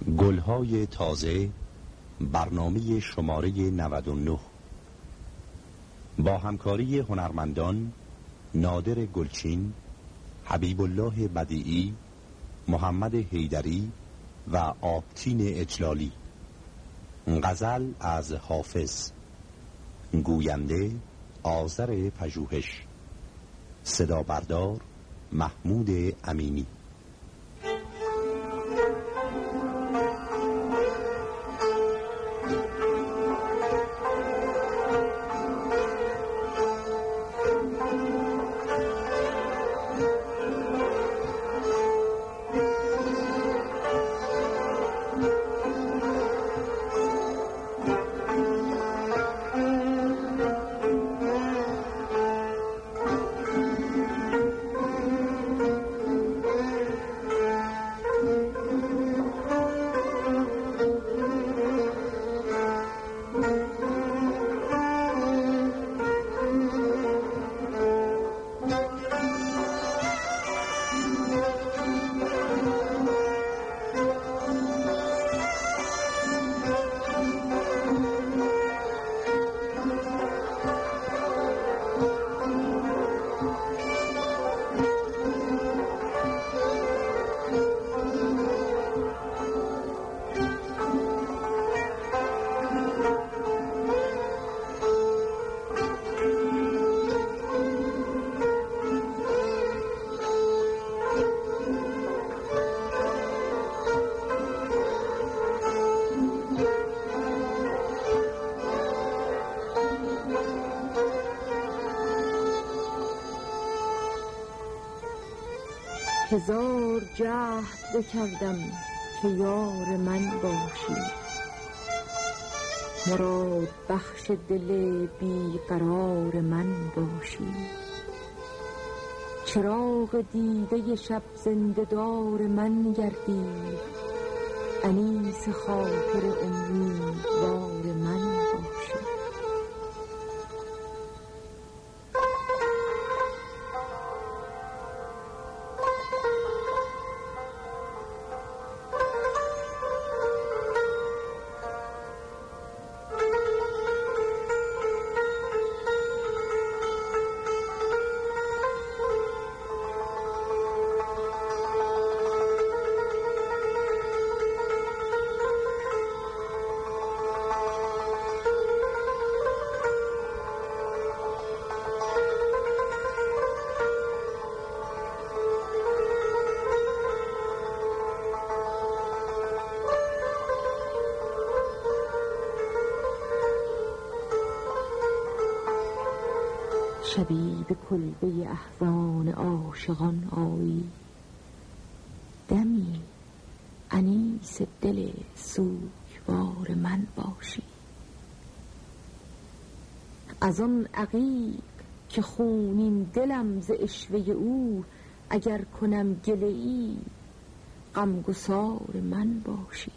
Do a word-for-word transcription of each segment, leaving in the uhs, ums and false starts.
گلهای تازه، برنامه شماره نود و نه با همکاری هنرمندان نادر گلچین، حبیب الله بدیعی، محمد حیدری و آبتین اجلالی. غزل از حافظ، گوینده آذر پژوهش، صدا بردار محمود امینی. هزار جهد بکردم که یار من باشی، مراد بخش دل بیقرار من باشی. چراغ دیده شب زنده‌دار من گردی، انیس خاطر امیدوار من باشی. شبی به کلبه احزان عاشقان آیی، دمی انیس دل سوگوار من باشی. از آن عقیق که خونین دلم ز عشوه او، اگر کنم گله ای غمگسار من باشی.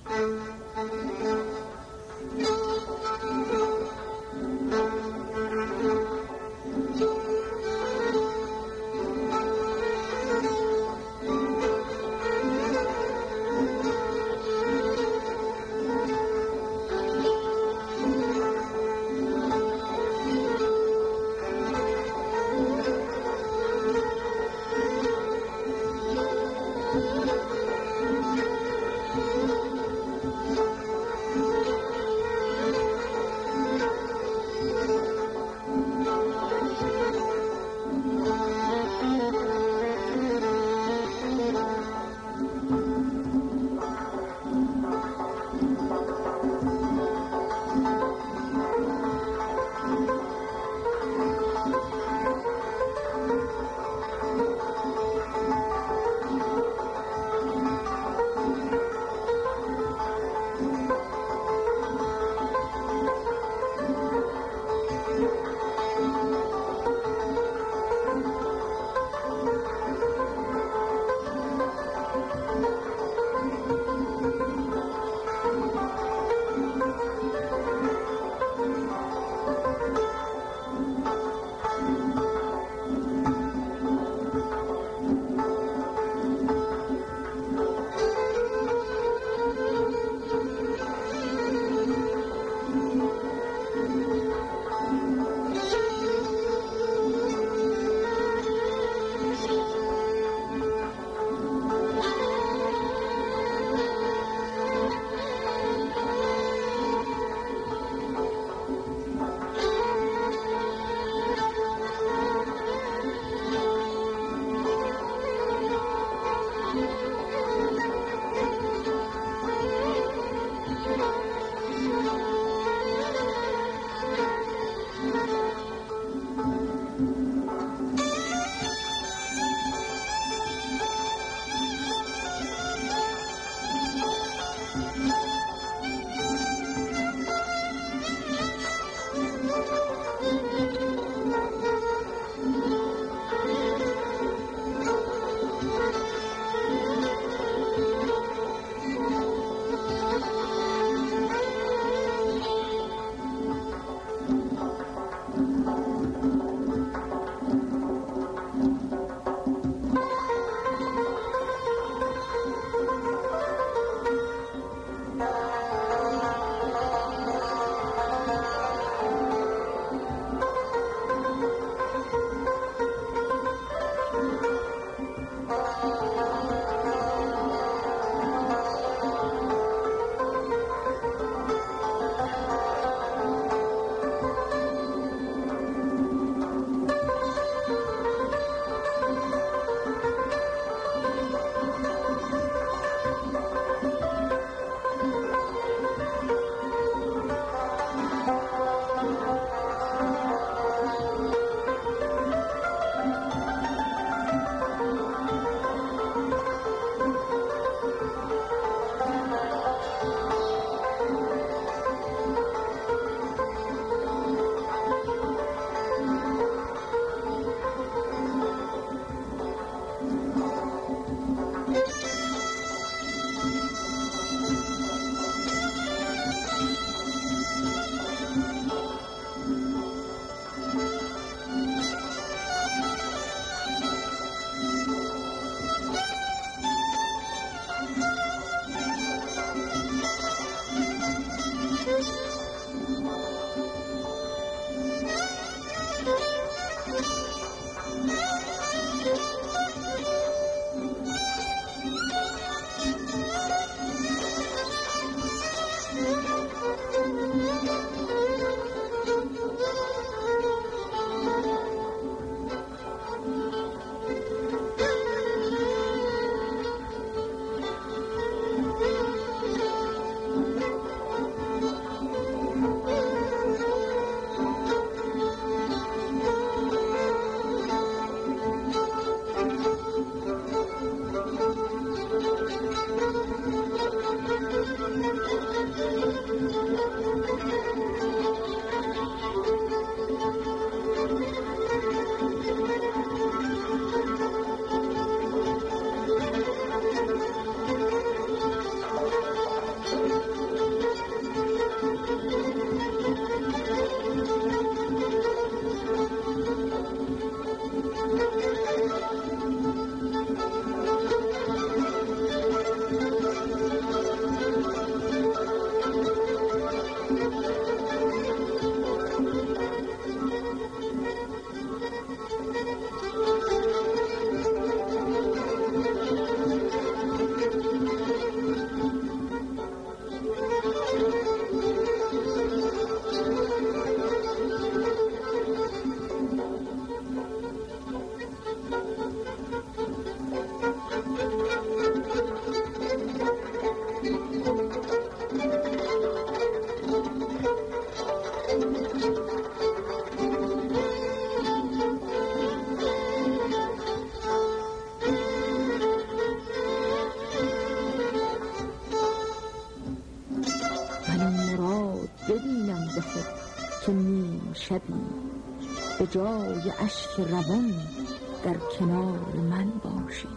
شبی به جای اشک روان در کنار من باشی.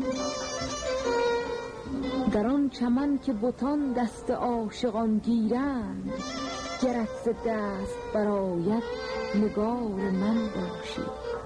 در آن چمن که بتان دست عاشقان گیرند، گرت ز دست برآید نگار من باشی.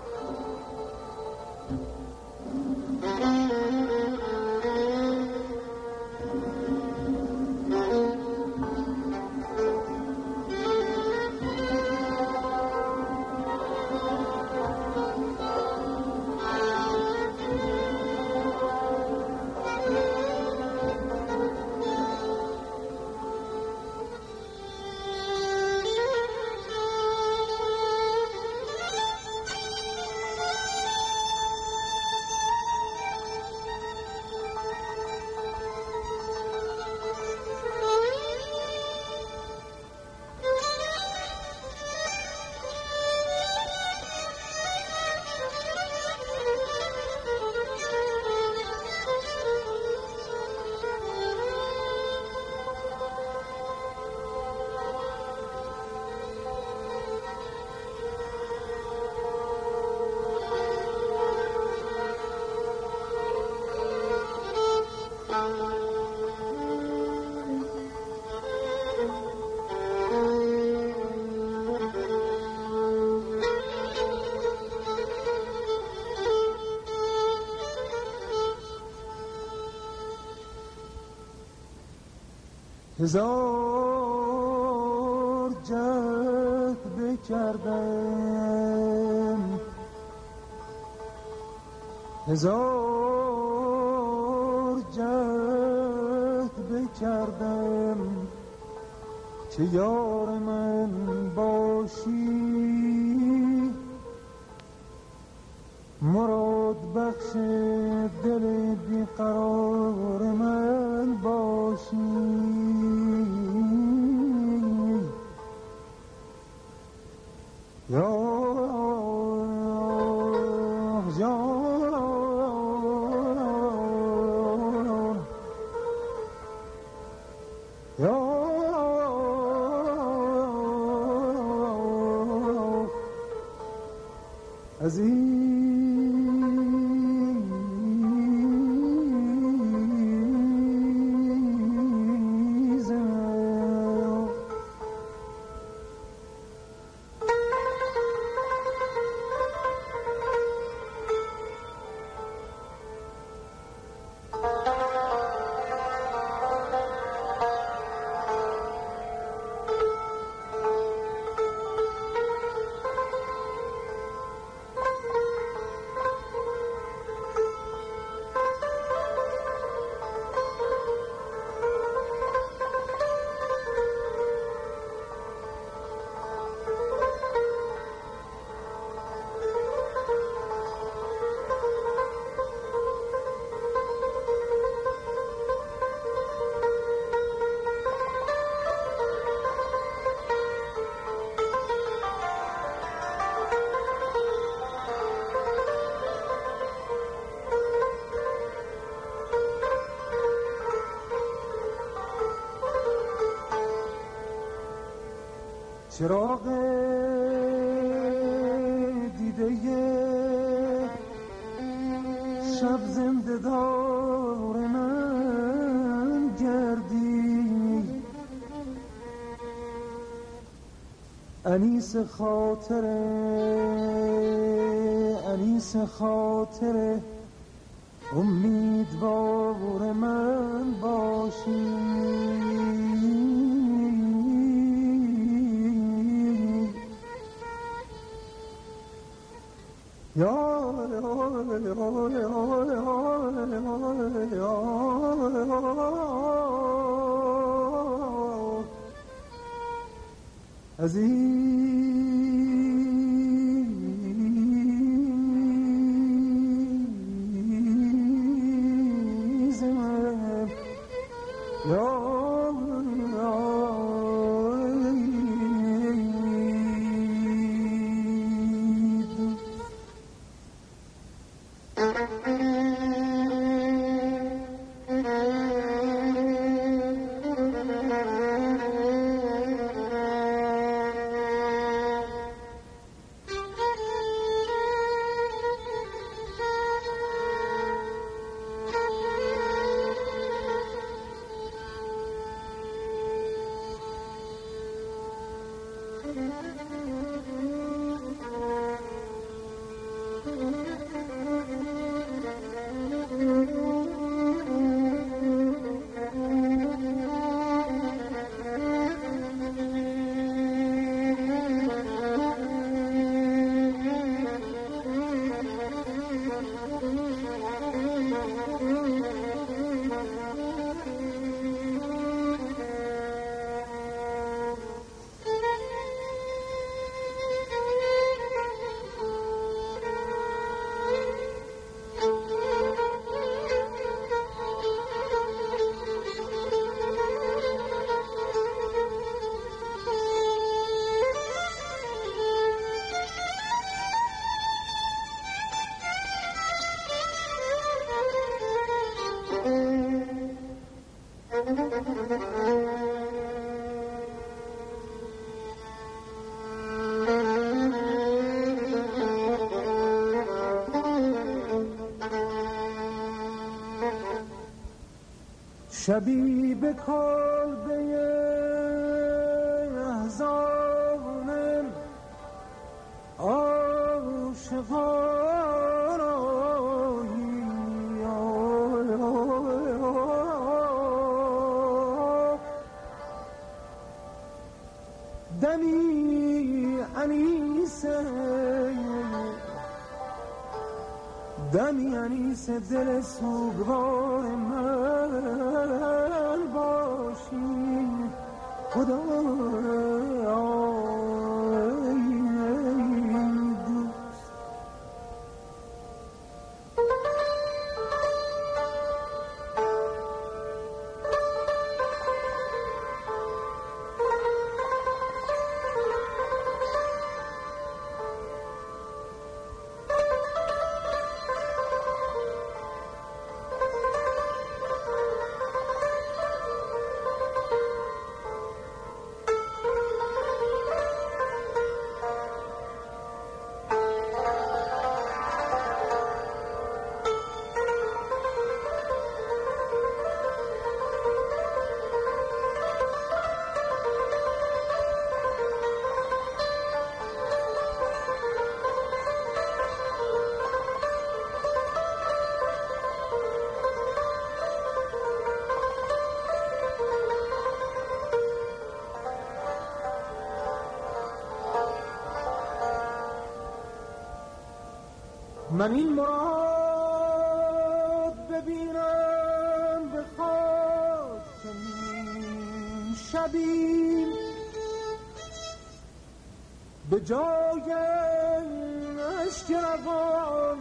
هزار جهد بکردم، هزار جهد بکردم که یار من باشی. مراد بخش دل بیقرار من باشی. یا چراغ دیده شب زنده دار من گردی. انیس خاطر انیس خاطر امیدوار من باشی. یا عزیزم یا شبی به کلبه احزان عاشقان آیی دمی انیسه دمی انیس دل سوگوار من باشی خدا من این مراد ببینم به خاک چنین شبی به جای اشک روان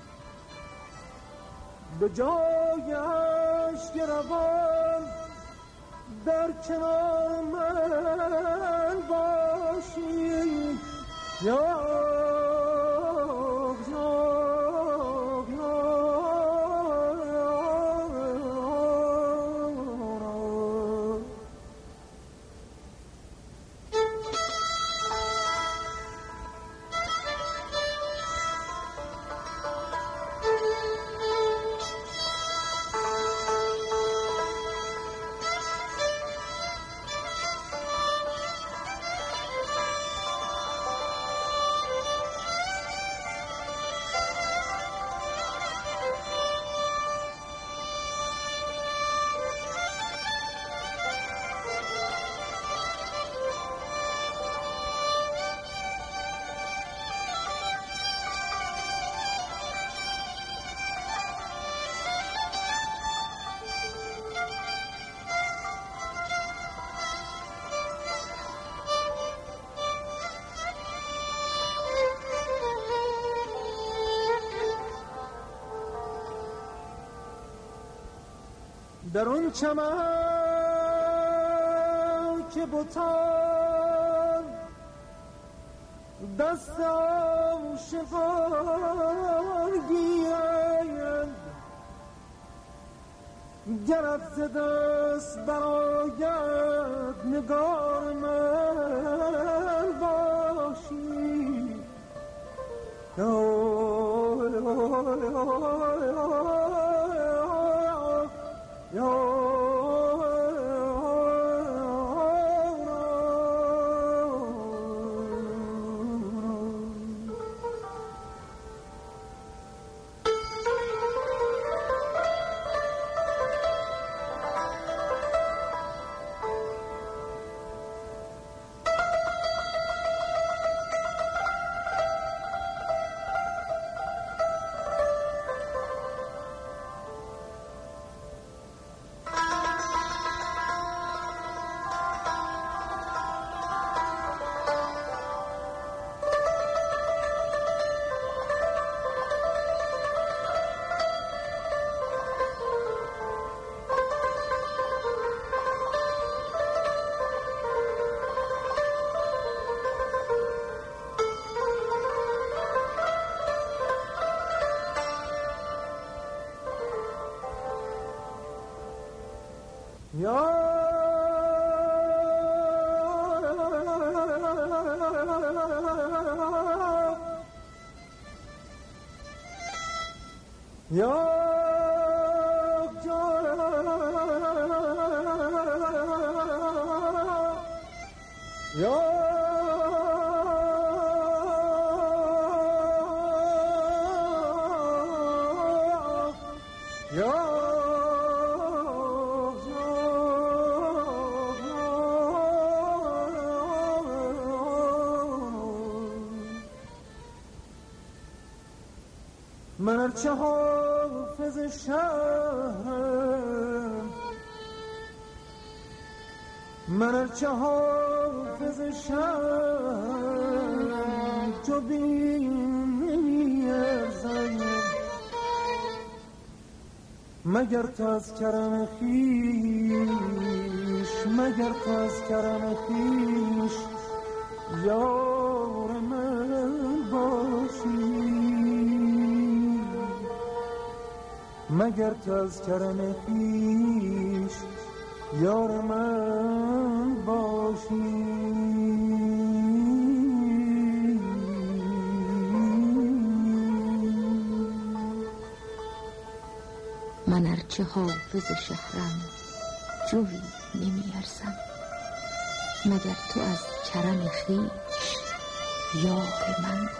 به جای اشک روان در کنار من باشی یا در اون چمن که بتان دست عاشقان گیرند گرت ز دست برآید نگار من باشی یا یا جان یا یا من ارچه حافظ شهرم من ارچه حافظ شهرم تو بینی ارزم مگر تو از کرم خیش مگر تو از کرم خیش یار من باشی مگر تو از کرم خیش یار من باشی من ارچه حافظ شهرم جوی نمی ارزم مگر تو از کرم خویش یار من باشی.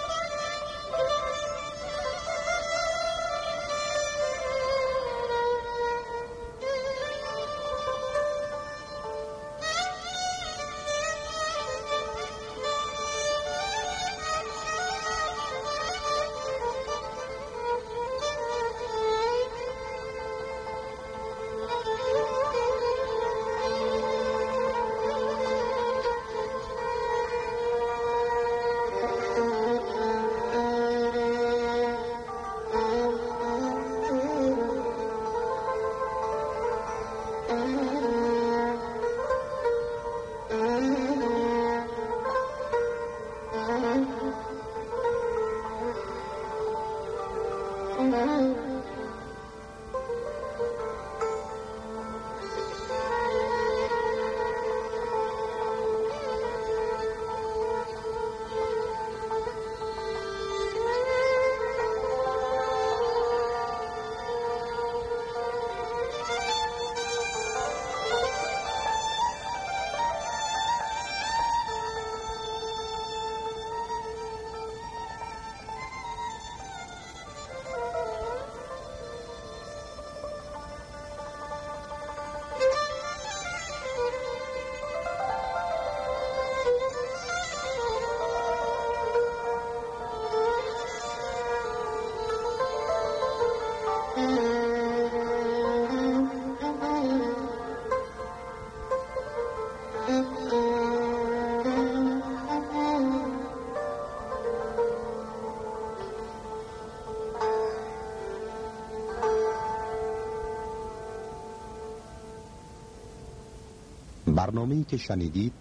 برنامه‌ای که شنیدید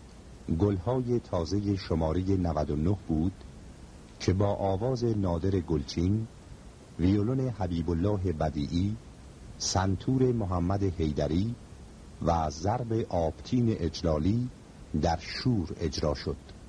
گلهای تازه شماره نود و نه بود که با آواز نادر گلچین، ویولون حبیب الله بدیعی، سنتور محمد حیدری و ضرب آبتین اجلالی در شور اجرا شد.